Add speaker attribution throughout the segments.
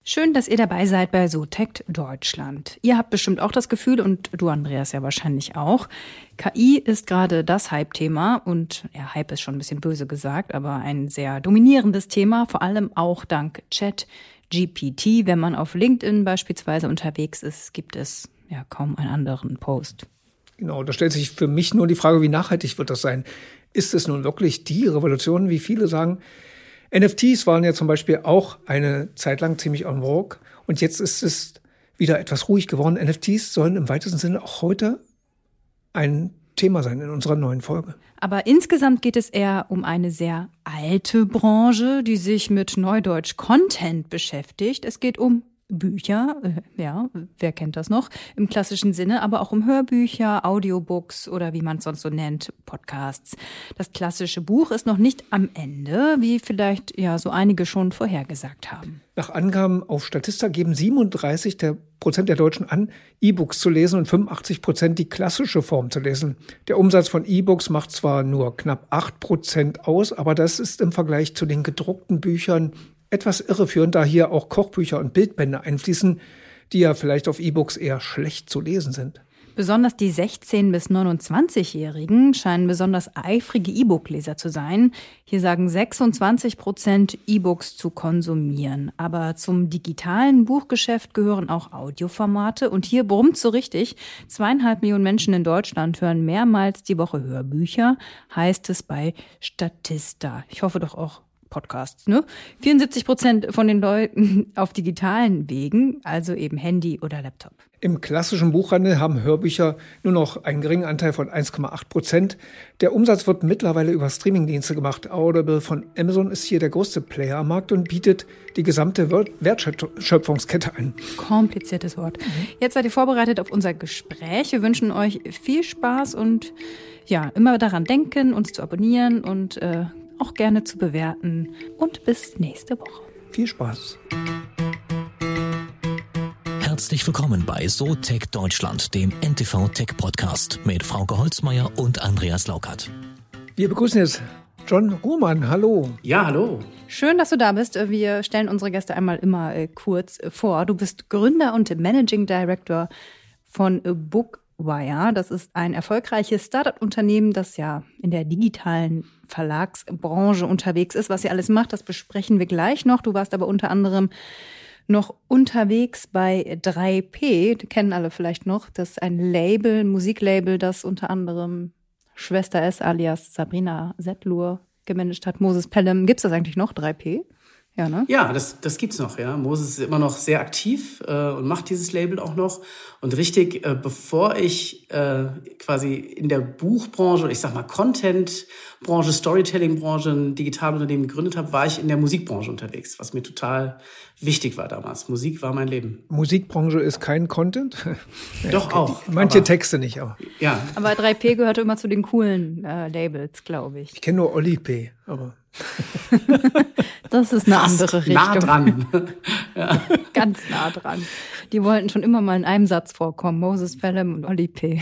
Speaker 1: Schön, dass ihr dabei seid bei SoTech Deutschland. Ihr habt bestimmt auch das Gefühl, und du, Andreas, ja wahrscheinlich auch, KI ist gerade das Hype-Thema und ja, Hype ist schon ein bisschen böse gesagt, aber ein sehr dominierendes Thema, vor allem auch dank ChatGPT. Wenn man auf LinkedIn beispielsweise unterwegs ist, gibt es ja kaum einen anderen Post.
Speaker 2: Genau, da stellt sich für mich nur die Frage, wie nachhaltig wird das sein? Ist es nun wirklich die Revolution, wie viele sagen? NFTs waren ja zum Beispiel auch eine Zeit lang ziemlich en vogue und jetzt ist es wieder etwas ruhig geworden. NFTs sollen im weitesten Sinne auch heute ein Thema sein in unserer neuen Folge.
Speaker 1: Aber insgesamt geht es eher um eine sehr alte Branche, die sich mit Neudeutsch Content beschäftigt. Es geht um Bücher, ja, wer kennt das noch, im klassischen Sinne, aber auch um Hörbücher, Audiobooks oder wie man es sonst so nennt, Podcasts. Das klassische Buch ist noch nicht am Ende, wie vielleicht ja so einige schon vorhergesagt haben.
Speaker 2: Nach Angaben auf Statista geben 37% der Deutschen an, E-Books zu lesen und 85% die klassische Form zu lesen. Der Umsatz von E-Books macht zwar nur knapp 8% aus, aber das ist im Vergleich zu den gedruckten Büchern etwas irreführend, da hier auch Kochbücher und Bildbände einfließen, die ja vielleicht auf E-Books eher schlecht zu lesen sind.
Speaker 1: Besonders die 16- bis 29-Jährigen scheinen besonders eifrige E-Book-Leser zu sein. Hier sagen 26% E-Books zu konsumieren. Aber zum digitalen Buchgeschäft gehören auch Audioformate. Und hier brummt so richtig. 2,5 Millionen Menschen in Deutschland hören mehrmals die Woche Hörbücher, heißt es bei Statista. Ich hoffe doch auch Podcasts, ne? 74% von den Leuten auf digitalen Wegen, also eben Handy oder Laptop.
Speaker 2: Im klassischen Buchhandel haben Hörbücher nur noch einen geringen Anteil von 1,8%. Der Umsatz wird mittlerweile über Streamingdienste gemacht. Audible von Amazon ist hier der größte Player am Markt und bietet die gesamte Wertschöpfungskette an.
Speaker 1: Kompliziertes Wort. Jetzt seid ihr vorbereitet auf unser Gespräch. Wir wünschen euch viel Spaß und ja, immer daran denken, uns zu abonnieren und auch gerne zu bewerten. Und bis nächste Woche.
Speaker 2: Viel Spaß.
Speaker 3: Herzlich willkommen bei SoTech Deutschland, dem NTV Tech Podcast mit Frauke Holzmeier und Andreas Laukert.
Speaker 2: Wir begrüßen jetzt John Ruhmann. Hallo.
Speaker 4: Ja, hallo.
Speaker 1: Schön, dass du da bist. Wir stellen unsere Gäste einmal immer kurz vor. Du bist Gründer und Managing Director von Bookwire. Das ist ein erfolgreiches Startup-Unternehmen, das ja in der digitalen Verlagsbranche unterwegs ist. Was ihr alles macht, das besprechen wir gleich noch. Du warst aber unter anderem noch unterwegs bei 3P. Die kennen alle vielleicht noch. Das ist ein Label, ein Musiklabel, das unter anderem Schwester S alias Sabrina Settlur gemanagt hat. Moses Pelham. Gibt's das eigentlich noch, 3P? Ja, ne?
Speaker 4: Ja, das gibt's noch, ja. Moses ist immer noch sehr aktiv und macht dieses Label auch noch. Und richtig, bevor ich quasi in der Buchbranche, ich sag mal Content-Branche, Storytelling-Branche ein Digitalunternehmen gegründet habe, war ich in der Musikbranche unterwegs, was mir total wichtig war damals. Musik war mein Leben.
Speaker 2: Musikbranche ist kein Content?
Speaker 4: Doch auch.
Speaker 2: Manche Texte nicht, aber.
Speaker 4: Ja.
Speaker 1: Aber 3P gehörte immer zu den coolen Labels, glaube ich.
Speaker 2: Ich kenne nur Oli P., aber.
Speaker 1: Das ist eine andere Richtung.
Speaker 4: Nah dran.
Speaker 1: Ja. Ganz nah dran. Die wollten schon immer mal in einem Satz vorkommen. Moses Pelham und Oli P.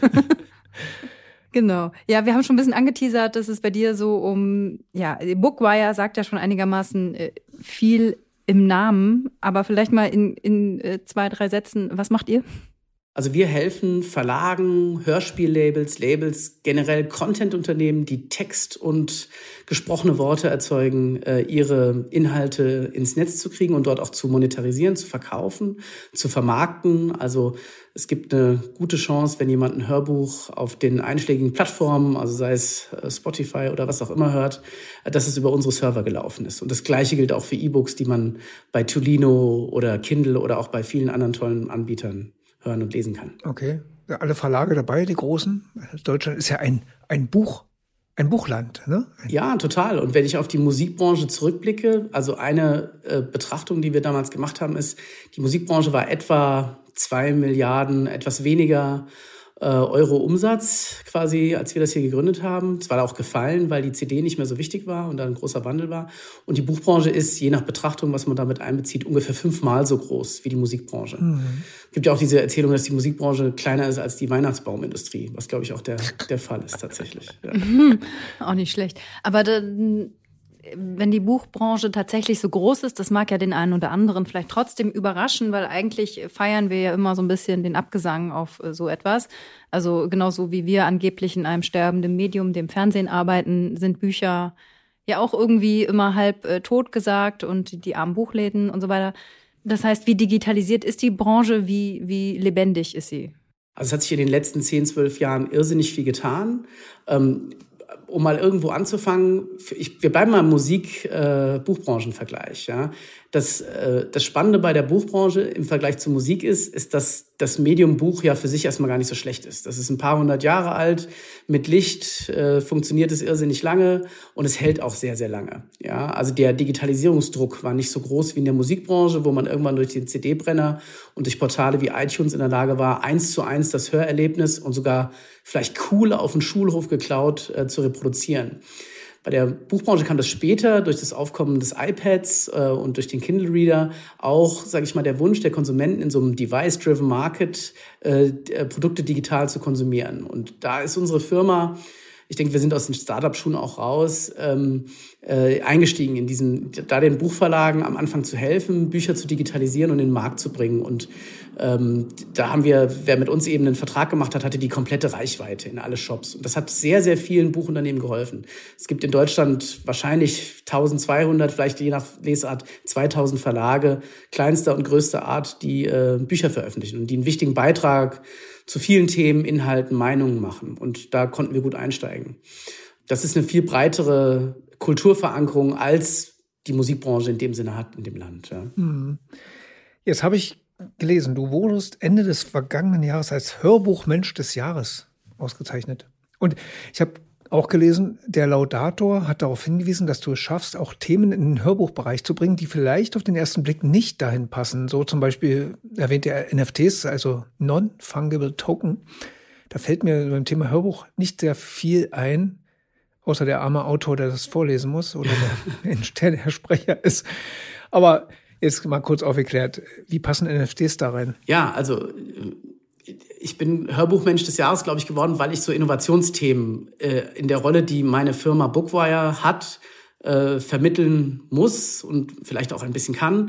Speaker 1: Genau. Ja, wir haben schon ein bisschen angeteasert, dass es bei dir so Bookwire sagt ja schon einigermaßen viel im Namen. Aber vielleicht mal in 2, 3 Sätzen, was macht ihr?
Speaker 4: Also wir helfen Verlagen, Hörspiellabels, Labels, generell Content-Unternehmen, die Text und gesprochene Worte erzeugen, ihre Inhalte ins Netz zu kriegen und dort auch zu monetarisieren, zu verkaufen, zu vermarkten. Also es gibt eine gute Chance, wenn jemand ein Hörbuch auf den einschlägigen Plattformen, also sei es Spotify oder was auch immer hört, dass es über unsere Server gelaufen ist. Und das Gleiche gilt auch für E-Books, die man bei Tolino oder Kindle oder auch bei vielen anderen tollen Anbietern hören und lesen kann.
Speaker 2: Okay, ja, alle Verlage dabei, die großen. Deutschland ist ja ein Buchland, ne?
Speaker 4: Ja, total. Und wenn ich auf die Musikbranche zurückblicke, also eine Betrachtung, die wir damals gemacht haben, ist, die Musikbranche war etwa 2 Milliarden, etwas weniger Euro Umsatz quasi, als wir das hier gegründet haben. Es war auch gefallen, weil die CD nicht mehr so wichtig war und da ein großer Wandel war. Und die Buchbranche ist, je nach Betrachtung, was man damit einbezieht, ungefähr 5-mal so groß wie die Musikbranche. Es gibt ja auch diese Erzählung, dass die Musikbranche kleiner ist als die Weihnachtsbaumindustrie, was, glaube ich, auch der Fall ist tatsächlich. Ja.
Speaker 1: Auch nicht schlecht. Aber dann wenn die Buchbranche tatsächlich so groß ist, das mag ja den einen oder anderen vielleicht trotzdem überraschen, weil eigentlich feiern wir ja immer so ein bisschen den Abgesang auf so etwas. Also genauso wie wir angeblich in einem sterbenden Medium, dem Fernsehen, arbeiten, sind Bücher ja auch irgendwie immer halb tot gesagt und die armen Buchläden und so weiter. Das heißt, wie digitalisiert ist die Branche, wie lebendig ist sie?
Speaker 4: Also es hat sich in den letzten 10, 12 Jahren irrsinnig viel getan. Um mal irgendwo anzufangen, wir bleiben mal im Musik-Buchbranchenvergleich. Ja? Das Spannende bei der Buchbranche im Vergleich zur Musik ist, dass das Medium Buch ja für sich erstmal gar nicht so schlecht ist. Das ist ein paar hundert Jahre alt, mit Licht funktioniert es irrsinnig lange und es hält auch sehr, sehr lange. Ja? Also der Digitalisierungsdruck war nicht so groß wie in der Musikbranche, wo man irgendwann durch den CD-Brenner und durch Portale wie iTunes in der Lage war, 1:1 das Hörerlebnis und sogar vielleicht cool auf den Schulhof geklaut zu reproduzieren. Bei der Buchbranche kam das später durch das Aufkommen des iPads und durch den Kindle Reader auch, sage ich mal, der Wunsch der Konsumenten in so einem Device-driven Market Produkte digital zu konsumieren. Und da ist unsere Firma, ich denke, wir sind aus den Startup-Schuhen auch raus, eingestiegen in da den Buchverlagen am Anfang zu helfen, Bücher zu digitalisieren und in den Markt zu bringen. Und da haben wer mit uns eben einen Vertrag gemacht hat, hatte die komplette Reichweite in alle Shops. Und das hat sehr, sehr vielen Buchunternehmen geholfen. Es gibt in Deutschland wahrscheinlich 1200, vielleicht je nach Lesart 2000 Verlage, kleinster und größter Art, die Bücher veröffentlichen und die einen wichtigen Beitrag zu vielen Themen, Inhalten, Meinungen machen. Und da konnten wir gut einsteigen. Das ist eine viel breitere Kulturverankerung, als die Musikbranche in dem Sinne hat in dem Land. Ja.
Speaker 2: Jetzt habe ich gelesen, du wurdest Ende des vergangenen Jahres als Hörbuchmensch des Jahres ausgezeichnet. Und ich habe auch gelesen, der Laudator hat darauf hingewiesen, dass du es schaffst, auch Themen in den Hörbuchbereich zu bringen, die vielleicht auf den ersten Blick nicht dahin passen. So zum Beispiel erwähnt er NFTs, also Non-Fungible Token. Da fällt mir beim Thema Hörbuch nicht sehr viel ein, außer der arme Autor, der das vorlesen muss oder der Sprecher ist. Aber jetzt mal kurz aufgeklärt, wie passen NFTs da rein?
Speaker 4: Ja, also ich bin Hörbuchmensch des Jahres, glaube ich, geworden, weil ich so Innovationsthemen in der Rolle, die meine Firma Bookwire hat, vermitteln muss und vielleicht auch ein bisschen kann.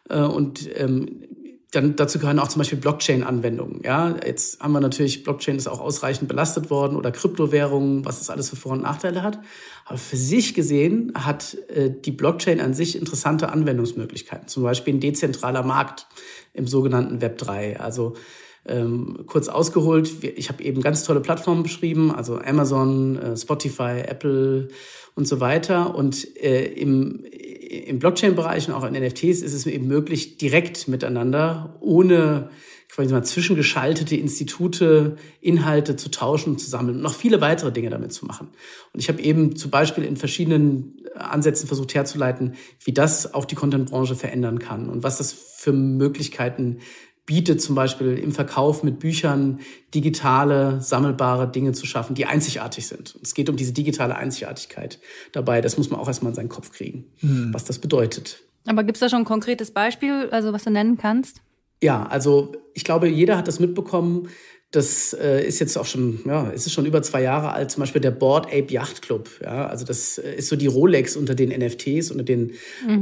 Speaker 4: Dann dazu gehören auch zum Beispiel Blockchain-Anwendungen. Ja, jetzt haben wir natürlich, Blockchain ist auch ausreichend belastet worden oder Kryptowährungen, was das alles für Vor- und Nachteile hat. Aber für sich gesehen hat die Blockchain an sich interessante Anwendungsmöglichkeiten. Zum Beispiel ein dezentraler Markt im sogenannten Web 3. Also kurz ausgeholt, ich habe eben ganz tolle Plattformen beschrieben, also Amazon, Spotify, Apple und so weiter. Und im Blockchain-Bereich und auch in NFTs ist es eben möglich, direkt miteinander, ohne quasi mal zwischengeschaltete Institute, Inhalte zu tauschen und zu sammeln und noch viele weitere Dinge damit zu machen. Und ich habe eben zum Beispiel in verschiedenen Ansätzen versucht herzuleiten, wie das auch die Content-Branche verändern kann und was das für Möglichkeiten bietet, zum Beispiel im Verkauf mit Büchern digitale, sammelbare Dinge zu schaffen, die einzigartig sind. Und es geht um diese digitale Einzigartigkeit dabei. Das muss man auch erstmal in seinen Kopf kriegen, was das bedeutet.
Speaker 1: Aber gibt es da schon ein konkretes Beispiel, also was du nennen kannst?
Speaker 4: Ja, also ich glaube, jeder hat das mitbekommen. Das ist jetzt auch schon, es ist schon über 2 Jahre alt, zum Beispiel der Bored Ape Yacht Club. Ja, also das ist so die Rolex unter den NFTs, unter den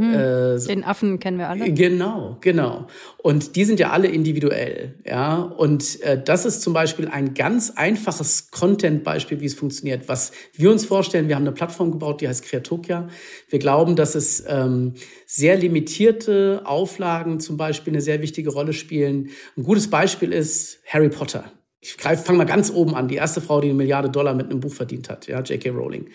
Speaker 1: den Affen kennen wir alle.
Speaker 4: Genau. Und die sind ja alle individuell. Ja, und das ist zum Beispiel ein ganz einfaches Content-Beispiel, wie es funktioniert. Was wir uns vorstellen, wir haben eine Plattform gebaut, die heißt Creatokia. Wir glauben, dass es sehr limitierte Auflagen zum Beispiel eine sehr wichtige Rolle spielen. Ein gutes Beispiel ist Harry Potter. Ich fange mal ganz oben an. Die erste Frau, die $1 Milliarde mit einem Buch verdient hat, ja, J.K. Rowling.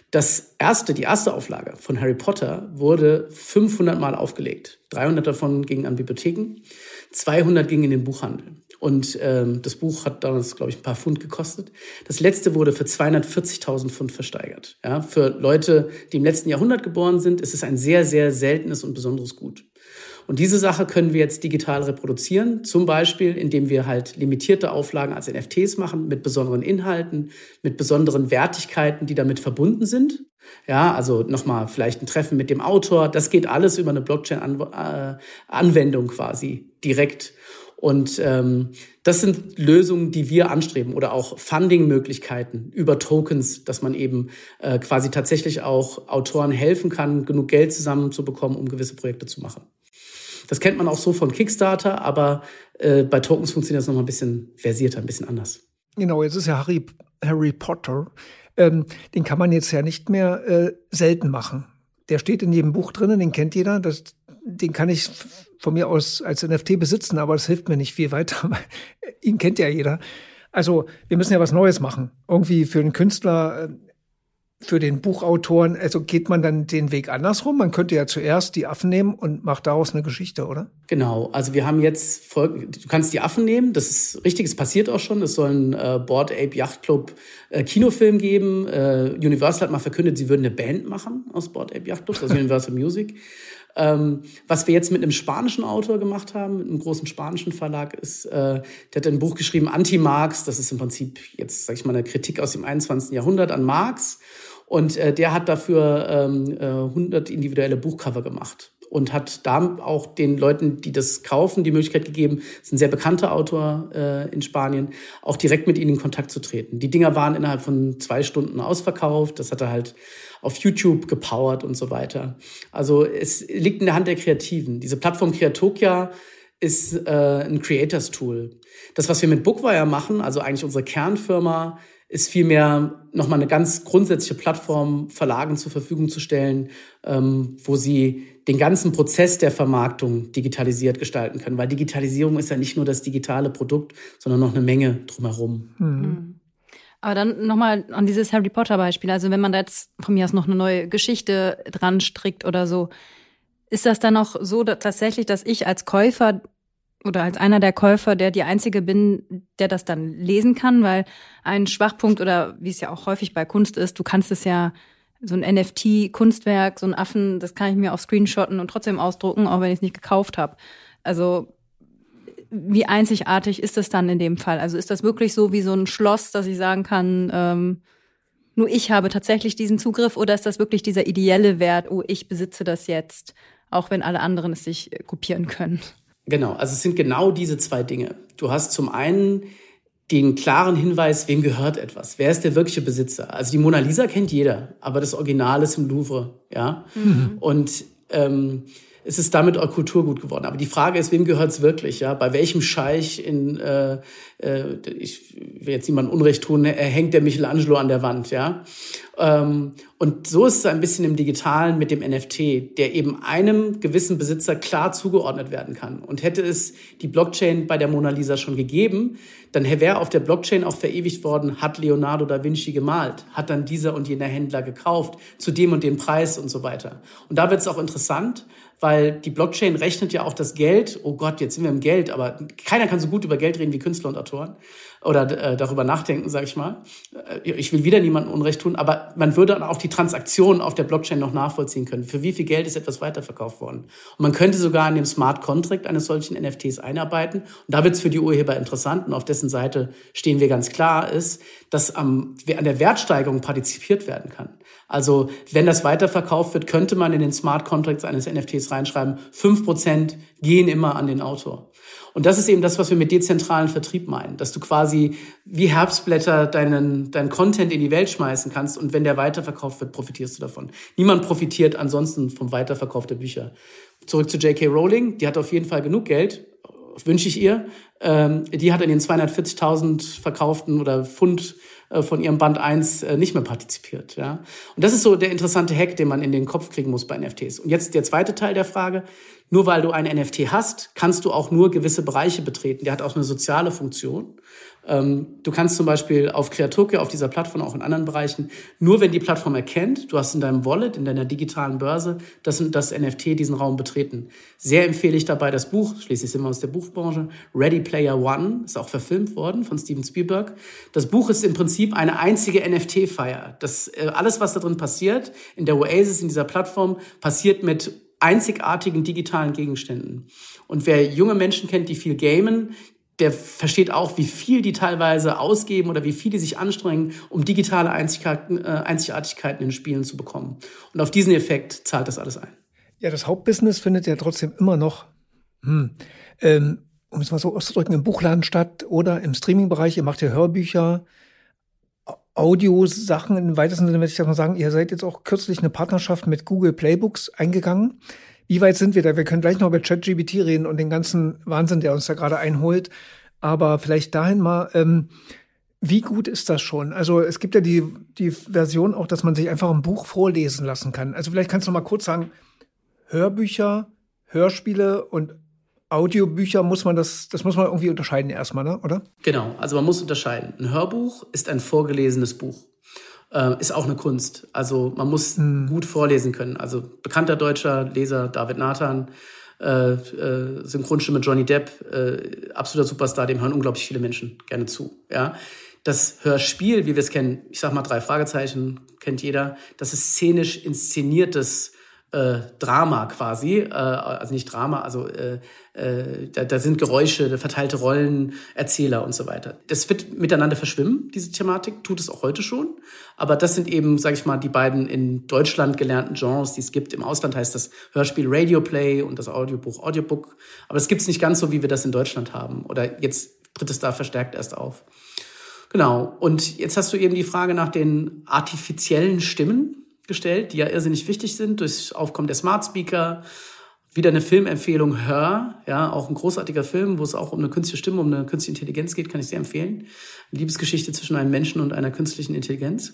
Speaker 4: Die erste Auflage von Harry Potter wurde 500 Mal aufgelegt. 300 davon gingen an Bibliotheken, 200 gingen in den Buchhandel. Und das Buch hat damals, glaube ich, ein paar Pfund gekostet. Das letzte wurde für 240.000 Pfund versteigert. Ja, für Leute, die im letzten Jahrhundert geboren sind, ist es ein sehr, sehr seltenes und besonderes Gut. Und diese Sache können wir jetzt digital reproduzieren, zum Beispiel, indem wir halt limitierte Auflagen als NFTs machen, mit besonderen Inhalten, mit besonderen Wertigkeiten, die damit verbunden sind. Ja, also nochmal vielleicht ein Treffen mit dem Autor. Das geht alles über eine Blockchain-Anwendung quasi direkt. Und das sind Lösungen, die wir anstreben oder auch Funding-Möglichkeiten über Tokens, dass man eben quasi tatsächlich auch Autoren helfen kann, genug Geld zusammenzubekommen, um gewisse Projekte zu machen. Das kennt man auch so von Kickstarter, aber bei Tokens funktioniert das nochmal ein bisschen versierter, ein bisschen anders.
Speaker 2: Genau, jetzt ist ja Harry Potter. Den kann man jetzt ja nicht mehr selten machen. Der steht in jedem Buch drin, den kennt jeder. Den kann ich von mir aus als NFT besitzen, aber das hilft mir nicht viel weiter. Ihn kennt ja jeder. Also wir müssen ja was Neues machen. Irgendwie für den Künstler, für den Buchautoren. Also geht man dann den Weg andersrum? Man könnte ja zuerst die Affen nehmen und macht daraus eine Geschichte, oder?
Speaker 4: Genau. Also wir haben jetzt, du kannst die Affen nehmen. Das ist richtig, es passiert auch schon. Es soll einen Bored Ape Yacht Club Kinofilm geben. Universal hat mal verkündet, sie würden eine Band machen aus Bored Ape Yacht Club, also Universal Music. Was wir jetzt mit einem spanischen Autor gemacht haben, mit einem großen spanischen Verlag, ist, der hat ein Buch geschrieben, Anti-Marx. Das ist im Prinzip jetzt, sag ich mal, eine Kritik aus dem 21. Jahrhundert an Marx. Und der hat dafür 100 individuelle Buchcover gemacht und hat da auch den Leuten, die das kaufen, die Möglichkeit gegeben, das ist ein sehr bekannter Autor in Spanien, auch direkt mit ihnen in Kontakt zu treten. Die Dinger waren innerhalb von 2 Stunden ausverkauft. Das hat er halt auf YouTube gepowert und so weiter. Also es liegt in der Hand der Kreativen. Diese Plattform Creatokia ist ein Creators-Tool. Das, was wir mit Bookwire machen, also eigentlich unsere Kernfirma, ist vielmehr nochmal eine ganz grundsätzliche Plattform Verlagen zur Verfügung zu stellen, wo sie den ganzen Prozess der Vermarktung digitalisiert gestalten können. Weil Digitalisierung ist ja nicht nur das digitale Produkt, sondern noch eine Menge drumherum.
Speaker 1: Mhm. Aber dann nochmal an dieses Harry Potter-Beispiel. Also wenn man da jetzt von mir aus noch eine neue Geschichte dran strickt oder so, ist das dann auch so tatsächlich, dass ich als Käufer oder als einer der Käufer, der die Einzige bin, der das dann lesen kann? Weil ein Schwachpunkt oder wie es ja auch häufig bei Kunst ist, du kannst es ja, so ein NFT-Kunstwerk, so ein Affen, das kann ich mir auch screenshotten und trotzdem ausdrucken, auch wenn ich es nicht gekauft habe. Also wie einzigartig ist das dann in dem Fall? Also ist das wirklich so wie so ein Schloss, dass ich sagen kann, nur ich habe tatsächlich diesen Zugriff, oder ist das wirklich dieser ideelle Wert, oh, ich besitze das jetzt, auch wenn alle anderen es sich kopieren können?
Speaker 4: Genau, also es sind genau diese 2 Dinge. Du hast zum einen den klaren Hinweis, wem gehört etwas? Wer ist der wirkliche Besitzer? Also die Mona Lisa kennt jeder, aber das Original ist im Louvre, ja. Mhm. Und es ist damit auch Kulturgut geworden. Aber die Frage ist, wem gehört's wirklich? Ja, bei welchem Scheich ich will jetzt niemandem Unrecht tun, hängt der Michelangelo an der Wand, ja? Und so ist es ein bisschen im Digitalen mit dem NFT, der eben einem gewissen Besitzer klar zugeordnet werden kann. Und hätte es die Blockchain bei der Mona Lisa schon gegeben, dann wäre auf der Blockchain auch verewigt worden, hat Leonardo da Vinci gemalt, hat dann dieser und jener Händler gekauft, zu dem und dem Preis und so weiter. Und da wird es auch interessant, weil die Blockchain rechnet ja auch das Geld. Oh Gott, jetzt sind wir im Geld, aber keiner kann so gut über Geld reden wie Künstler und Autoren oder darüber nachdenken, sage ich mal. Ich will wieder niemandem Unrecht tun, aber man würde dann auch die Transaktionen auf der Blockchain noch nachvollziehen können. Für wie viel Geld ist etwas weiterverkauft worden? Und man könnte sogar in dem Smart Contract eines solchen NFTs einarbeiten. Und da wird es für die Urheber interessant und auf dessen Seite stehen wir ganz klar, ist, dass an der Wertsteigerung partizipiert werden kann. Also wenn das weiterverkauft wird, könnte man in den Smart Contracts eines NFTs reinschreiben, 5% gehen immer an den Autor. Und das ist eben das, was wir mit dezentralen Vertrieb meinen, dass du quasi wie Herbstblätter deinen Content in die Welt schmeißen kannst und wenn der weiterverkauft wird, profitierst du davon. Niemand profitiert ansonsten vom Weiterverkauf der Bücher. Zurück zu J.K. Rowling, die hat auf jeden Fall genug Geld, wünsche ich ihr. Die hat in den 240.000 verkauften oder Pfund von ihrem Band 1 nicht mehr partizipiert. Ja? Und das ist so der interessante Hack, den man in den Kopf kriegen muss bei NFTs. Und jetzt der zweite Teil der Frage. Nur weil du ein NFT hast, kannst du auch nur gewisse Bereiche betreten. Der hat auch eine soziale Funktion. Du kannst zum Beispiel auf Creatokia, auf dieser Plattform, auch in anderen Bereichen, nur wenn die Plattform erkennt, du hast in deinem Wallet, in deiner digitalen Börse, das NFT diesen Raum betreten. Sehr empfehle ich dabei das Buch, schließlich sind wir aus der Buchbranche, Ready Player One, ist auch verfilmt worden von Steven Spielberg. Das Buch ist im Prinzip eine einzige NFT-Feier. Alles, was da drin passiert, in der Oasis, in dieser Plattform, passiert mit einzigartigen digitalen Gegenständen. Und wer junge Menschen kennt, die viel gamen, der versteht auch, wie viel die teilweise ausgeben oder wie viel die sich anstrengen, um digitale Einzigartigkeiten in Spielen zu bekommen. Und auf diesen Effekt zahlt das alles ein.
Speaker 2: Ja, das Hauptbusiness findet ja trotzdem immer noch um es mal so auszudrücken, im Buchladen statt oder im Streaming-Bereich. Ihr macht ja Hörbücher, Audiosachen im weitesten Sinne, würde ich das mal sagen. Ihr seid jetzt auch kürzlich eine Partnerschaft mit Google Playbooks eingegangen. Wie weit sind wir da? Wir können gleich noch über ChatGPT reden und den ganzen Wahnsinn, der uns da gerade einholt. Aber vielleicht dahin mal, wie gut ist das schon? Also es gibt ja die Version auch, dass man sich einfach ein Buch vorlesen lassen kann. Also vielleicht kannst du noch mal kurz sagen, Hörbücher, Hörspiele und Audiobücher muss man das muss man irgendwie unterscheiden erstmal, ne? Oder?
Speaker 4: Genau, also man muss unterscheiden. Ein Hörbuch ist ein vorgelesenes Buch. Ist auch eine Kunst. Also man muss gut vorlesen können. Also bekannter deutscher Leser David Nathan, Synchronstimme Johnny Depp, absoluter Superstar, dem hören unglaublich viele Menschen gerne zu. Ja? Das Hörspiel, wie wir es kennen, ich sag mal 3 Fragezeichen, kennt jeder, das ist szenisch inszeniertes Drama quasi, also nicht Drama, also da sind Geräusche, verteilte Rollen, Erzähler und so weiter. Das wird miteinander verschwimmen, diese Thematik, tut es auch heute schon. Aber das sind eben, sage ich mal, die beiden in Deutschland gelernten Genres, die es gibt. Im Ausland heißt das Hörspiel Radioplay und das Audiobuch Audiobook. Aber es gibt es nicht ganz so, wie wir das in Deutschland haben. Oder jetzt tritt es da verstärkt erst auf. Genau. Und jetzt hast du eben die Frage nach den artifiziellen Stimmen gestellt, die ja irrsinnig wichtig sind durch Aufkommen der Smart Speaker. Wieder eine Filmempfehlung, Her, ja, auch ein großartiger Film, wo es auch um eine künstliche Stimme, um eine künstliche Intelligenz geht, kann ich sehr empfehlen. Eine Liebesgeschichte zwischen einem Menschen und einer künstlichen Intelligenz.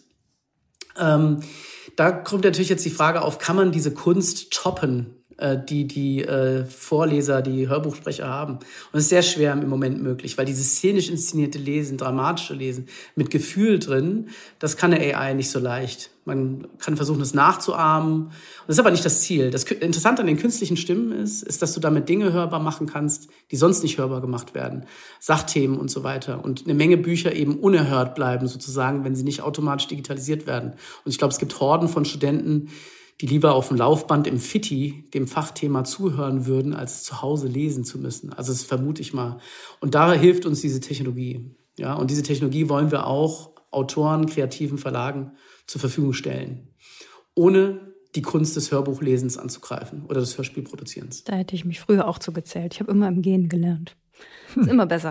Speaker 4: Da kommt natürlich jetzt die Frage auf, kann man diese Kunst toppen, die Vorleser, die Hörbuchsprecher haben. Und es ist sehr schwer im Moment möglich, weil dieses szenisch inszenierte Lesen, dramatische Lesen mit Gefühl drin, das kann eine AI nicht so leicht. Man kann versuchen, es nachzuahmen. Und das ist aber nicht das Ziel. Das Interessante an den künstlichen Stimmen ist, dass du damit Dinge hörbar machen kannst, die sonst nicht hörbar gemacht werden. Sachthemen und so weiter. Und eine Menge Bücher eben unerhört bleiben, sozusagen, wenn sie nicht automatisch digitalisiert werden. Und ich glaube, es gibt Horden von Studenten, die lieber auf dem Laufband im Fitti dem Fachthema zuhören würden, als es zu Hause lesen zu müssen. Also das vermute ich mal. Und da hilft uns diese Technologie. Ja, und diese Technologie wollen wir auch Autoren, kreativen Verlagen zur Verfügung stellen, ohne die Kunst des Hörbuchlesens anzugreifen oder des Hörspielproduzierens.
Speaker 1: Da hätte ich mich früher auch zugezählt. Ich habe immer im Gehen gelernt. Ist immer besser.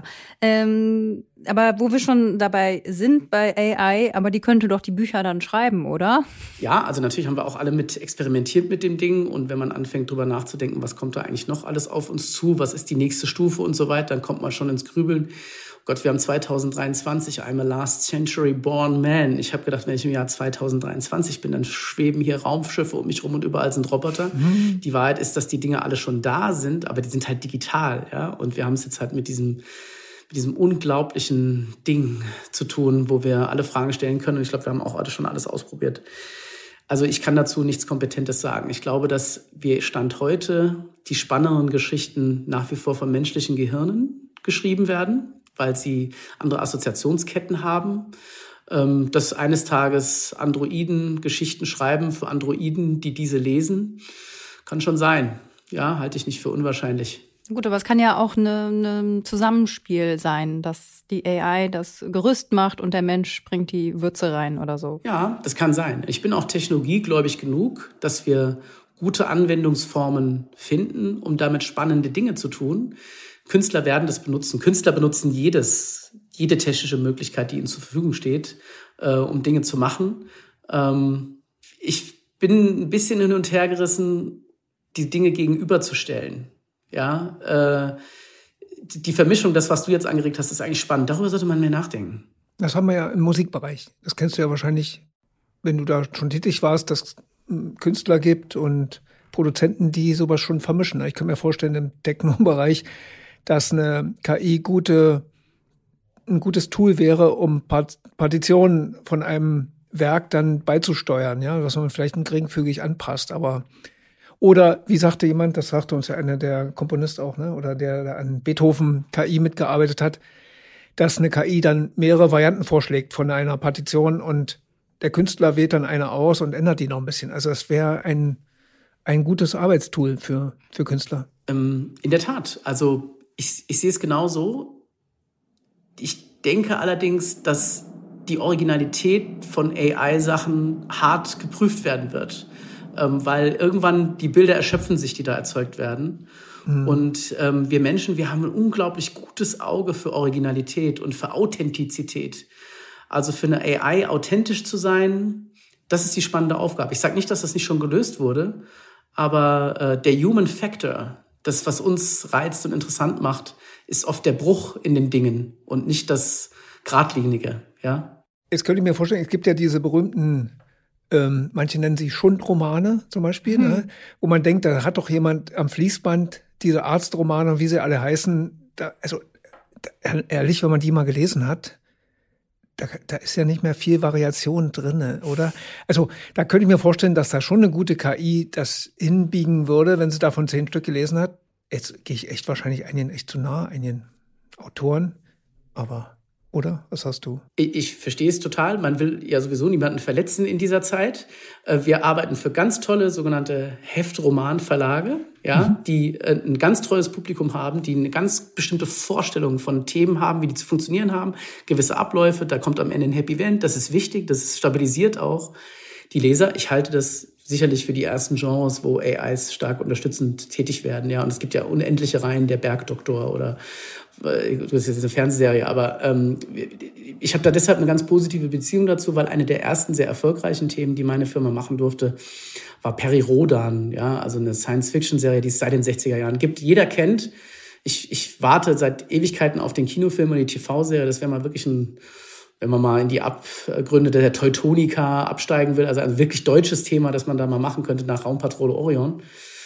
Speaker 1: Aber wo wir schon dabei sind bei AI, aber die könnte doch die Bücher dann schreiben, oder?
Speaker 4: Ja, also natürlich haben wir auch alle mit experimentiert mit dem Ding. Und wenn man anfängt, drüber nachzudenken, was kommt da eigentlich noch alles auf uns zu, was ist die nächste Stufe und so weiter, dann kommt man schon ins Grübeln. Oh Gott, wir haben 2023, I'm a last century born man. Ich habe gedacht, wenn ich im Jahr 2023 bin, dann schweben hier Raumschiffe um mich rum und überall sind Roboter. Die Wahrheit ist, dass die Dinge alle schon da sind, aber die sind halt digital, ja. Und wir haben es jetzt halt mit diesem unglaublichen Ding zu tun, wo wir alle Fragen stellen können. Und ich glaube, wir haben auch alle schon alles ausprobiert. Also ich kann dazu nichts Kompetentes sagen. Ich glaube, dass wir Stand heute die spannenderen Geschichten nach wie vor von menschlichen Gehirnen geschrieben werden, weil sie andere Assoziationsketten haben. Dass eines Tages Androiden Geschichten schreiben für Androiden, die diese lesen, kann schon sein. Ja, halte ich nicht für unwahrscheinlich.
Speaker 1: Gut, aber es kann ja auch ein Zusammenspiel sein, dass die AI das Gerüst macht und der Mensch bringt die Würze rein oder so.
Speaker 4: Ja, das kann sein. Ich bin auch technologiegläubig genug, dass wir gute Anwendungsformen finden, um damit spannende Dinge zu tun. Künstler werden das benutzen. Künstler benutzen jede technische Möglichkeit, die ihnen zur Verfügung steht, um Dinge zu machen. Ich bin ein bisschen hin und her gerissen, die Dinge gegenüberzustellen. Ja, die Vermischung, das, was du jetzt angeregt hast, ist eigentlich spannend. Darüber sollte man mehr nachdenken.
Speaker 2: Das haben wir ja im Musikbereich. Das kennst du ja wahrscheinlich, wenn du da schon tätig warst, dass es Künstler gibt und Produzenten, die sowas schon vermischen. Ich kann mir vorstellen, im Techno-Bereich, dass eine KI ein gutes Tool wäre, um Partitionen von einem Werk dann beizusteuern, ja, dass man vielleicht geringfügig anpasst, aber oder wie sagte jemand, das sagte uns ja einer der Komponist auch, ne, oder der an Beethoven KI mitgearbeitet hat, dass eine KI dann mehrere Varianten vorschlägt von einer Partition und der Künstler wählt dann eine aus und ändert die noch ein bisschen. Also es wäre ein gutes Arbeitstool für Künstler.
Speaker 4: In der Tat, also ich sehe es genauso. Ich denke allerdings, dass die Originalität von AI-Sachen hart geprüft werden wird. Weil irgendwann die Bilder erschöpfen sich, die da erzeugt werden. Und wir Menschen, wir haben ein unglaublich gutes Auge für Originalität und für Authentizität. Also für eine AI authentisch zu sein, das ist die spannende Aufgabe. Ich sage nicht, dass das nicht schon gelöst wurde, aber der Human Factor, das, was uns reizt und interessant macht, ist oft der Bruch in den Dingen und nicht das Geradlinige. Ja?
Speaker 2: Jetzt könnte ich mir vorstellen, es gibt ja diese berühmten, manche nennen sie Schundromane zum Beispiel, ne? Wo man denkt, da hat doch jemand am Fließband diese Arztromane und wie sie alle heißen, ehrlich, wenn man die mal gelesen hat, da ist ja nicht mehr viel Variation drin, oder? Also da könnte ich mir vorstellen, dass da schon eine gute KI das hinbiegen würde, wenn sie davon 10 Stück gelesen hat. Jetzt gehe ich echt wahrscheinlich einigen echt zu nah, einigen Autoren, aber, oder? Was hast du?
Speaker 4: Ich verstehe es total. Man will ja sowieso niemanden verletzen in dieser Zeit. Wir arbeiten für ganz tolle sogenannte Heftromanverlage, ja, die ein ganz treues Publikum haben, die eine ganz bestimmte Vorstellung von Themen haben, wie die zu funktionieren haben, gewisse Abläufe. Da kommt am Ende ein Happy End. Das ist wichtig. Das stabilisiert auch die Leser. Ich halte das sicherlich für die ersten Genres, wo AIs stark unterstützend tätig werden. Ja, und es gibt ja unendliche Reihen, der Bergdoktor oder das ist jetzt eine Fernsehserie, aber ich habe da deshalb eine ganz positive Beziehung dazu, weil eine der ersten sehr erfolgreichen Themen, die meine Firma machen durfte, war Peri Rodan, ja, also eine Science-Fiction-Serie, die es seit den 60er Jahren gibt. Jeder kennt. Ich warte seit Ewigkeiten auf den Kinofilm und die TV-Serie. Das wäre mal wirklich wenn man mal in die Abgründe der Teutonica absteigen will, also ein wirklich deutsches Thema, das man da mal machen könnte nach Raumpatrouille Orion.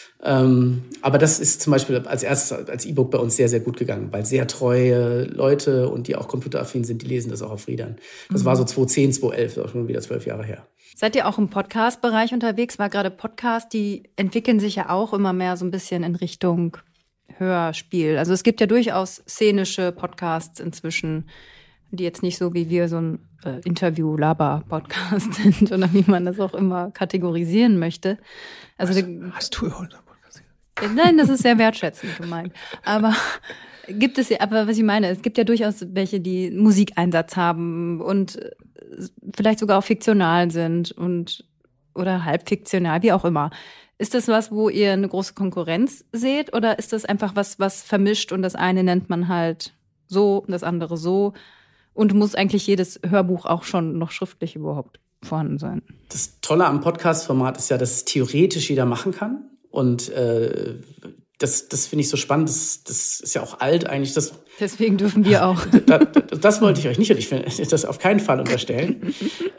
Speaker 4: Aber das ist zum Beispiel als erstes als E-Book bei uns sehr, sehr gut gegangen, weil sehr treue Leute und die auch computeraffin sind, die lesen das auch auf Readern. Das war so 2010, 2011, auch schon wieder 12 Jahre her.
Speaker 1: Seid ihr auch im Podcast-Bereich unterwegs? Weil gerade Podcasts, die entwickeln sich ja auch immer mehr so ein bisschen in Richtung Hörspiel. Also es gibt ja durchaus szenische Podcasts inzwischen, die jetzt nicht so wie wir so ein Interview-Laber-Podcast sind oder wie man das auch immer kategorisieren möchte. Also
Speaker 2: hast du unseren Podcast?
Speaker 1: Nein, das ist sehr wertschätzend gemeint. Aber was ich meine, es gibt ja durchaus welche, die Musikeinsatz haben und vielleicht sogar auch fiktional sind oder halbfiktional, wie auch immer. Ist das was, wo ihr eine große Konkurrenz seht, oder ist das einfach was vermischt und das eine nennt man halt so, das andere so? Und muss eigentlich jedes Hörbuch auch schon noch schriftlich überhaupt vorhanden sein?
Speaker 4: Das Tolle am Podcast-Format ist ja, dass es theoretisch jeder machen kann. Und das finde ich so spannend. Das ist ja auch alt eigentlich.
Speaker 1: Deswegen dürfen wir auch.
Speaker 4: Das wollte ich euch nicht, und ich will das auf keinen Fall unterstellen.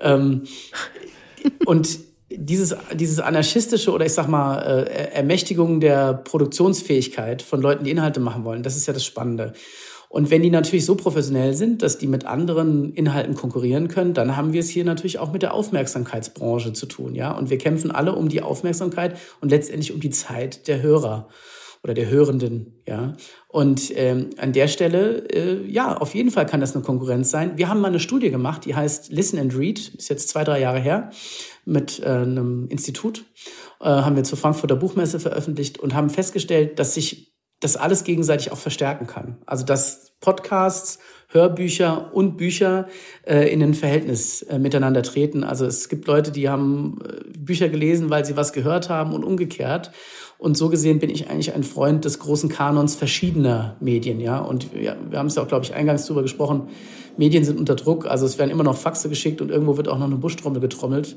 Speaker 4: Und dieses anarchistische oder ich sag mal Ermächtigung der Produktionsfähigkeit von Leuten, die Inhalte machen wollen, das ist ja das Spannende. Und wenn die natürlich so professionell sind, dass die mit anderen Inhalten konkurrieren können, dann haben wir es hier natürlich auch mit der Aufmerksamkeitsbranche zu tun, ja. Und wir kämpfen alle um die Aufmerksamkeit und letztendlich um die Zeit der Hörer oder der Hörenden, ja. Und an der Stelle, ja, auf jeden Fall kann das eine Konkurrenz sein. Wir haben mal eine Studie gemacht, die heißt Listen and Read, ist jetzt 2-3 Jahre her, mit einem Institut, haben wir zur Frankfurter Buchmesse veröffentlicht und haben festgestellt, dass sich das alles gegenseitig auch verstärken kann. Also dass Podcasts, Hörbücher und Bücher in ein Verhältnis miteinander treten. Also es gibt Leute, die haben Bücher gelesen, weil sie was gehört haben und umgekehrt. Und so gesehen bin ich eigentlich ein Freund des großen Kanons verschiedener Medien, ja. Und wir haben es ja auch, glaube ich, eingangs drüber gesprochen. Medien sind unter Druck, also es werden immer noch Faxe geschickt und irgendwo wird auch noch eine Buschtrommel getrommelt.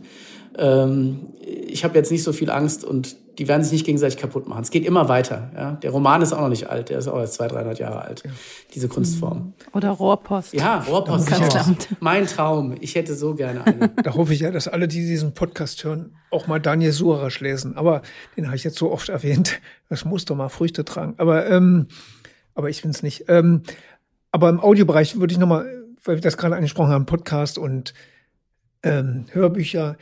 Speaker 4: Ich habe jetzt nicht so viel Angst und die werden sich nicht gegenseitig kaputt machen. Es geht immer weiter. Ja? Der Roman ist auch noch nicht alt, der ist auch erst 200-300 Jahre alt, diese Kunstform.
Speaker 1: Oder Rohrpost.
Speaker 4: Ja, Rohrpost. Mein Traum. Ich hätte so gerne eine.
Speaker 2: Da hoffe ich ja, dass alle, die diesen Podcast hören, auch mal Daniel Suarez lesen. Aber den habe ich jetzt so oft erwähnt. Das muss doch mal Früchte tragen. Aber ich bin es nicht. Aber im Audiobereich würde ich nochmal, weil wir das gerade angesprochen haben, Podcast und Hörbücher.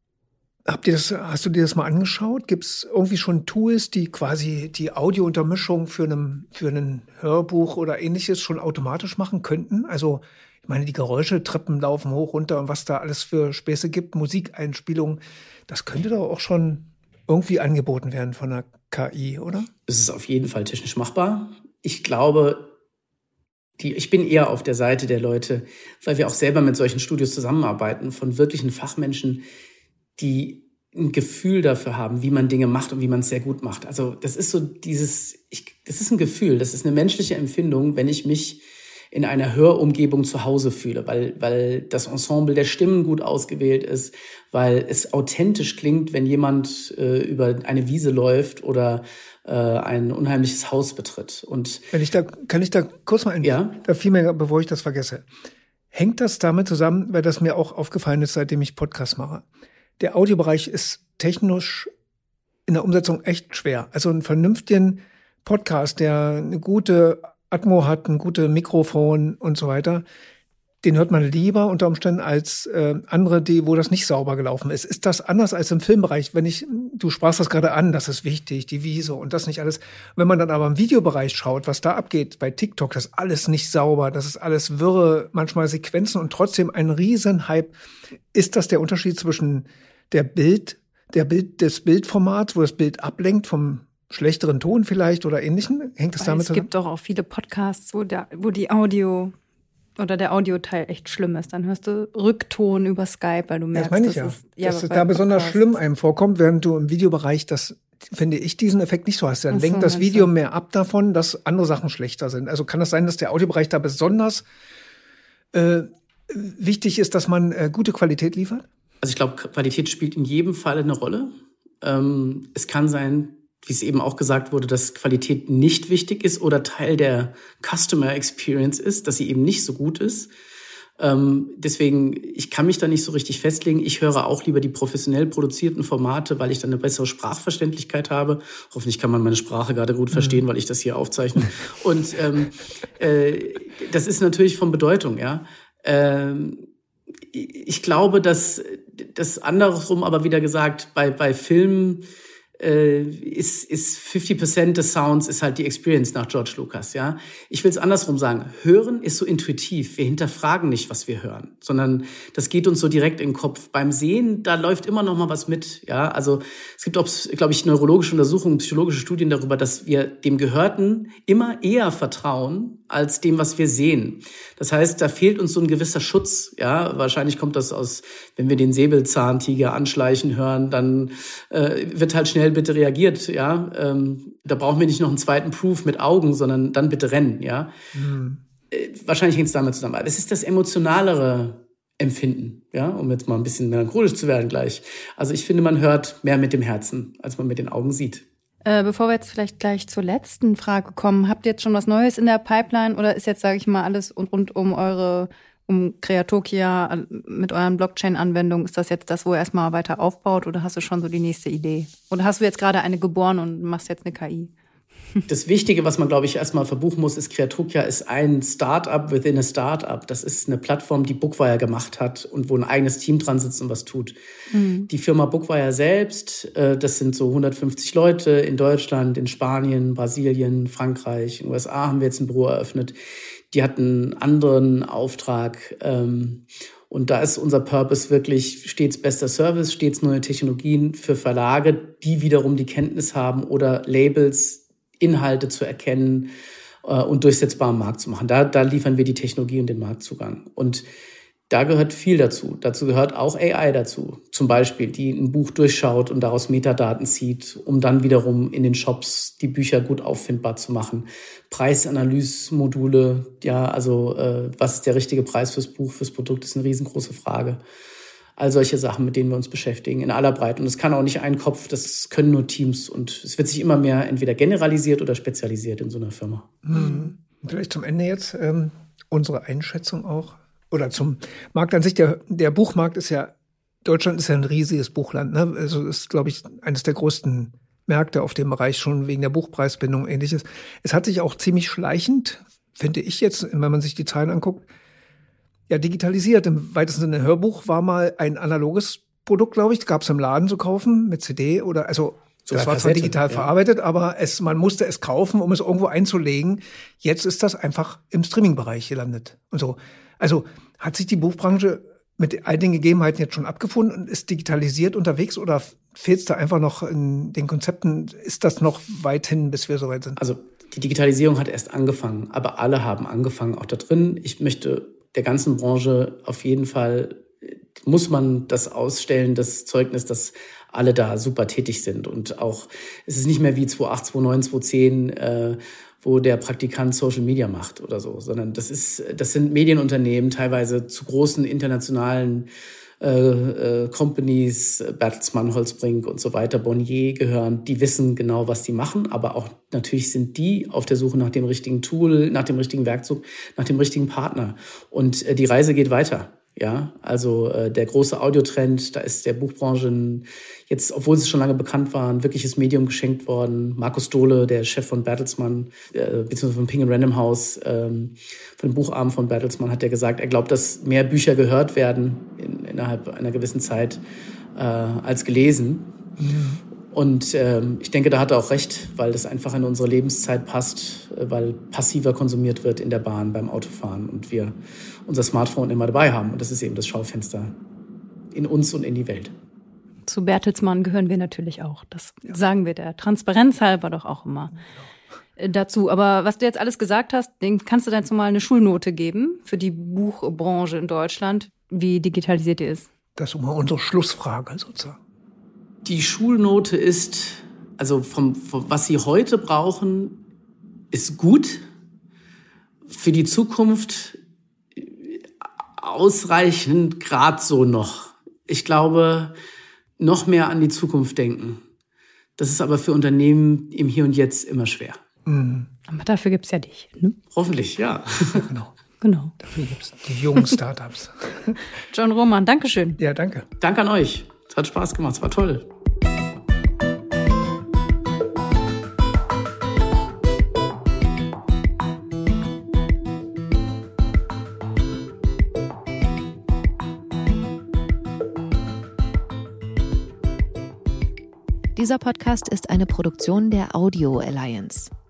Speaker 2: Hast du dir das mal angeschaut? Gibt es irgendwie schon Tools, die quasi die Audiountermischung für ein Hörbuch oder ähnliches schon automatisch machen könnten? Also, ich meine, die Geräusche, Treppen laufen hoch, runter und was da alles für Späße gibt, Musikeinspielungen, das könnte doch auch schon irgendwie angeboten werden von einer KI, oder?
Speaker 4: Es ist auf jeden Fall technisch machbar. Ich glaube, ich bin eher auf der Seite der Leute, weil wir auch selber mit solchen Studios zusammenarbeiten, von wirklichen Fachmenschen, die ein Gefühl dafür haben, wie man Dinge macht und wie man es sehr gut macht. Also das ist so das ist ein Gefühl, das ist eine menschliche Empfindung, wenn ich mich in einer Hörumgebung zu Hause fühle, weil das Ensemble der Stimmen gut ausgewählt ist, weil es authentisch klingt, wenn jemand über eine Wiese läuft oder ein unheimliches Haus betritt. Und
Speaker 2: kann ich da kurz mal da fiel mir, bevor ich das vergesse. Hängt das damit zusammen, weil das mir auch aufgefallen ist, seitdem ich Podcast mache? Der Audiobereich ist technisch in der Umsetzung echt schwer. Also einen vernünftigen Podcast, der eine gute Atmo hat, ein gutes Mikrofon und so weiter, den hört man lieber unter Umständen als andere, wo das nicht sauber gelaufen ist. Ist das anders als im Filmbereich? Du sprachst das gerade an, das ist wichtig, die Wiese und das nicht alles. Wenn man dann aber im Videobereich schaut, was da abgeht bei TikTok, das ist alles nicht sauber, das ist alles wirre, manchmal Sequenzen und trotzdem ein Riesenhype. Ist das der Unterschied zwischen des Bildformats, wo das Bild ablenkt vom schlechteren Ton vielleicht oder Ähnlichem? Hängt das damit zusammen?
Speaker 1: Es gibt doch auch viele Podcasts, wo die Audio oder der Audioteil echt schlimm ist. Dann hörst du Rückton über Skype, weil du merkst,
Speaker 2: dass es da besonders schlimm einem vorkommt, während du im Videobereich finde ich, diesen Effekt nicht so hast. Dann lenkt das Video mehr ab davon, dass andere Sachen schlechter sind. Also kann das sein, dass der Audiobereich da besonders wichtig ist, dass man gute Qualität liefert?
Speaker 4: Also ich glaube, Qualität spielt in jedem Fall eine Rolle. Es kann sein, wie es eben auch gesagt wurde, dass Qualität nicht wichtig ist oder Teil der Customer Experience ist, dass sie eben nicht so gut ist. Deswegen, ich kann mich da nicht so richtig festlegen. Ich höre auch lieber die professionell produzierten Formate, weil ich dann eine bessere Sprachverständlichkeit habe. Hoffentlich kann man meine Sprache gerade gut verstehen, weil ich das hier aufzeichne. Und das ist natürlich von Bedeutung, ja. Ich glaube, dass das andersrum aber wieder gesagt, bei Filmen ist 50% des Sounds ist halt die Experience nach George Lucas, ja. Ich will es andersrum sagen. Hören ist so intuitiv. Wir hinterfragen nicht, was wir hören, sondern das geht uns so direkt in den Kopf. Beim Sehen, da läuft immer noch mal was mit, ja. Also es gibt auch, glaube ich, neurologische Untersuchungen, psychologische Studien darüber, dass wir dem Gehörten immer eher vertrauen als dem, was wir sehen. Das heißt, da fehlt uns so ein gewisser Schutz, ja. Wahrscheinlich kommt das aus, wenn wir den Säbelzahntiger anschleichen hören, dann wird halt schnell bitte reagiert, ja. Da brauchen wir nicht noch einen zweiten Proof mit Augen, sondern dann bitte rennen, ja. Wahrscheinlich hängt es damit zusammen. Aber es ist das emotionalere Empfinden, ja, um jetzt mal ein bisschen melancholisch zu werden gleich. Also ich finde, man hört mehr mit dem Herzen, als man mit den Augen sieht.
Speaker 1: Bevor wir jetzt vielleicht gleich zur letzten Frage kommen, habt ihr jetzt schon was Neues in der Pipeline oder ist jetzt, sage ich mal, alles rund um Creatokia mit euren Blockchain-Anwendungen, ist das jetzt das, wo ihr erstmal weiter aufbaut oder hast du schon so die nächste Idee? Oder hast du jetzt gerade eine geboren und machst jetzt eine KI?
Speaker 4: Das Wichtige, was man, glaube ich, erstmal verbuchen muss, ist, Creatokia ist ein Startup within a Startup. Das ist eine Plattform, die Bookwire gemacht hat und wo ein eigenes Team dran sitzt und was tut. Die Firma Bookwire selbst, das sind so 150 Leute in Deutschland, in Spanien, Brasilien, Frankreich, in den USA haben wir jetzt ein Büro eröffnet. Die hatten einen anderen Auftrag. Und da ist unser Purpose wirklich stets bester Service, stets neue Technologien für Verlage, die wiederum die Kenntnis haben oder Labels, Inhalte zu erkennen und durchsetzbar am Markt zu machen. Da liefern wir die Technologie und den Marktzugang. Und da gehört viel dazu. Dazu gehört auch AI dazu. Zum Beispiel, die ein Buch durchschaut und daraus Metadaten zieht, um dann wiederum in den Shops die Bücher gut auffindbar zu machen. Preisanalysemodule, ja, also was ist der richtige Preis fürs Buch, fürs Produkt, ist eine riesengroße Frage. All solche Sachen, mit denen wir uns beschäftigen, in aller Breite. Und das kann auch nicht ein Kopf, das können nur Teams. Und es wird sich immer mehr entweder generalisiert oder spezialisiert in so einer Firma.
Speaker 2: Vielleicht zum Ende jetzt unsere Einschätzung auch. Oder zum Markt an sich. Der Buchmarkt ist ja, Deutschland ist ja ein riesiges Buchland. Ne? Also ist, glaube ich, eines der größten Märkte auf dem Bereich schon wegen der Buchpreisbindung und Ähnliches. Es hat sich auch ziemlich schleichend, finde ich jetzt, wenn man sich die Zahlen anguckt, ja, digitalisiert. Im weitesten Sinne, Hörbuch war mal ein analoges Produkt, glaube ich. Gab es im Laden zu kaufen mit CD oder, also das war zwar digital verarbeitet, aber man musste es kaufen, um es irgendwo einzulegen. Jetzt ist das einfach im Streaming-Bereich gelandet und so. Also hat sich die Buchbranche mit all den Gegebenheiten jetzt schon abgefunden und ist digitalisiert unterwegs oder fehlt es da einfach noch in den Konzepten? Ist das noch weit hin, bis wir so weit sind?
Speaker 4: Also die Digitalisierung hat erst angefangen, aber alle haben angefangen, auch da drin. Ich möchte der ganzen Branche auf jeden Fall muss man das ausstellen, das Zeugnis, dass alle da super tätig sind. Und auch, es ist nicht mehr wie 2008, 2009, 2010, wo der Praktikant Social Media macht oder so, sondern das sind Medienunternehmen, teilweise zu großen internationalen Companies, Bertelsmann, Holzbrink und so weiter, Bonnier gehören, die wissen genau, was die machen, aber auch natürlich sind die auf der Suche nach dem richtigen Tool, nach dem richtigen Werkzeug, nach dem richtigen Partner. Und die Reise geht weiter. Ja, also der große Audiotrend, da ist der Buchbranche jetzt, obwohl sie schon lange bekannt war, ein wirkliches Medium geschenkt worden. Markus Dohle, der Chef von Bertelsmann, beziehungsweise von Ping & Random House, von dem Bucharm von Bertelsmann, hat er gesagt, er glaubt, dass mehr Bücher gehört werden innerhalb einer gewissen Zeit als gelesen. Mhm. Und ich denke, da hat er auch recht, weil das einfach in unsere Lebenszeit passt, weil passiver konsumiert wird in der Bahn, beim Autofahren und wir unser Smartphone immer dabei haben. Und das ist eben das Schaufenster in uns und in die Welt.
Speaker 1: Zu Bertelsmann gehören wir natürlich auch. Das sagen wir der Transparenz halber doch auch immer dazu. Aber was du jetzt alles gesagt hast, den kannst du dann jetzt mal eine Schulnote geben für die Buchbranche in Deutschland, wie digitalisiert die ist?
Speaker 2: Das ist immer unsere Schlussfrage sozusagen.
Speaker 4: Die Schulnote ist, also vom was Sie heute brauchen, ist gut. Für die Zukunft ausreichend, gerade so noch. Ich glaube, noch mehr an die Zukunft denken. Das ist aber für Unternehmen im Hier und Jetzt immer schwer.
Speaker 2: Mhm.
Speaker 1: Aber dafür gibt's ja dich. Ne?
Speaker 4: Hoffentlich, ja.
Speaker 2: Genau. Dafür gibt's die jungen Startups.
Speaker 1: John Roman, Dankeschön.
Speaker 2: Ja, danke.
Speaker 4: Danke an euch. Es hat Spaß gemacht, es war toll.
Speaker 5: Dieser Podcast ist eine Produktion der Audio Alliance.